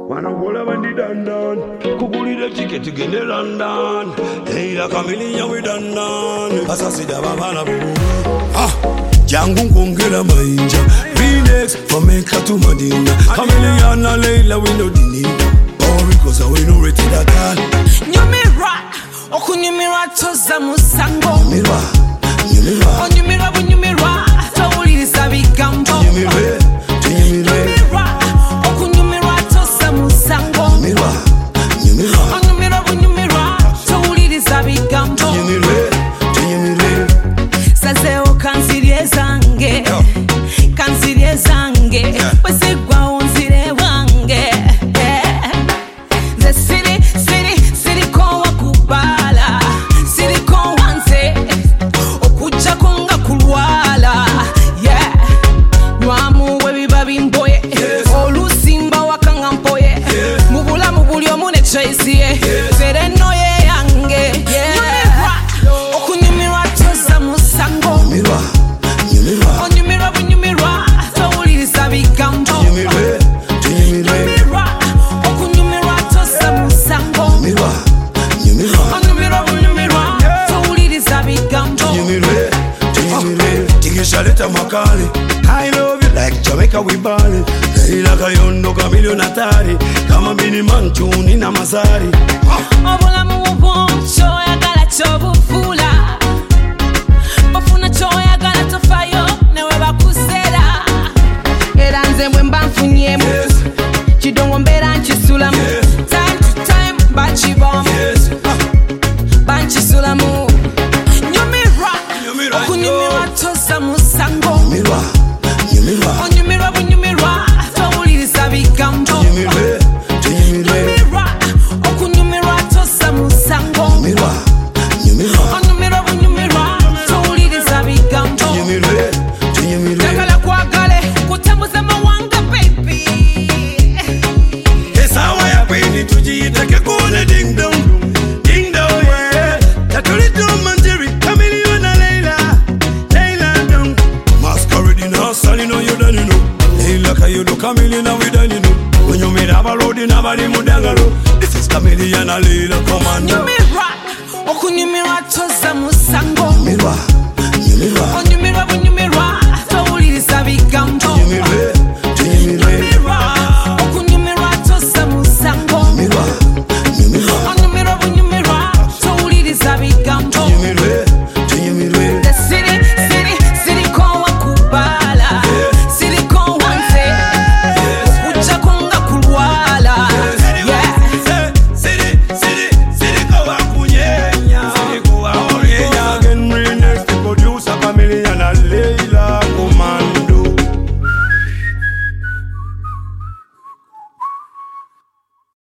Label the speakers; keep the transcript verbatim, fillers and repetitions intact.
Speaker 1: Managola bandi dandan, kugulira ticket to get London. Hey, like a million we dandan. Asasida babana bubu. Ah, jangu kongela mainja. Phoenix from Mecca to Medina. Chameleon and Layla we no dinida. Oh, because we no rated at all.
Speaker 2: Nyumira, okunyumira toza musango.
Speaker 1: Nyumira, nyumira.
Speaker 2: Onyumira bunyumira, tawuliriza bigambo.
Speaker 1: Nyumira,
Speaker 2: nyumira. Okunyumira toza musango.
Speaker 1: Nyumira, nyumira.
Speaker 2: Onyumira bunyumira, tawuliriza bigambo.
Speaker 1: Nyumira, nyumira.
Speaker 2: Sazeo kansirie zange, kansirie zange. Wesigwa unzire wange. The city, city, city kwa kubala, city kwa wanze, okucha konga kulwala, yeah. Nwamu webi babi mboye, olusimba wakanga mpoye, mubula mubulyo mune chaisiye, tere noye yange, yeah. Okunyumirwa toza musango,
Speaker 1: Nyumira, nyumira.
Speaker 2: onyumirwa bunyumirwa, tawuliriza bigambo.
Speaker 1: Nyumira, nyumira.
Speaker 2: Okunyumirwa toza musango.
Speaker 1: Nyumira, nyumira.
Speaker 2: Onyumirwa bunyumirwa, tawuliriza bigambo.
Speaker 1: Nyumira, nyumira. Tigisha leta makali. I love you like Jamaica we ballin'. Leila kayondo kamilio natari. Kama bini manchuni na mazari.
Speaker 2: Obulamu bwo kyoyagala kyobufula, ofuna kyoyagala tofayo newe bakusera. Era nze bwe mba nfunyemu
Speaker 1: Yes,
Speaker 2: kidongo mbeera nkisulamu.
Speaker 1: Yes.
Speaker 2: Time to time bakibamu,
Speaker 1: yes.
Speaker 2: bankisulamu. Nyumirwa,
Speaker 1: Nyumirwa,
Speaker 2: okunyumirwa toza musango.
Speaker 1: Nyumira, nyumira.
Speaker 2: Onyumirwa bunyumirwa, tawuliriza bigambo.
Speaker 1: Nyumira, nyumira.
Speaker 2: Nyumirwa, okunyumirwa toza musango.
Speaker 1: Nyumira, nyumira.
Speaker 2: Onyumirwa bunyumirwa, tawuliriza bigambo.
Speaker 1: Nyumira, nyumira.
Speaker 2: Njagala kwagale, kutambuza mawanga baby.
Speaker 1: Esawa ya kwini tujiyiteke kune ding dong. Ding dong, yeah. Tatulito manjeri, Chameleon na Layla. Layla dong. Masquerade in her son, you know you done, you know. Layla kayodo, Chameleon na we done, you know. When you made a road in a body mudangalo. This is Chameleon na Layla, come on now.
Speaker 2: Nyumirwa, okunyumirwa toza musango.
Speaker 1: Nyumira, nyumira.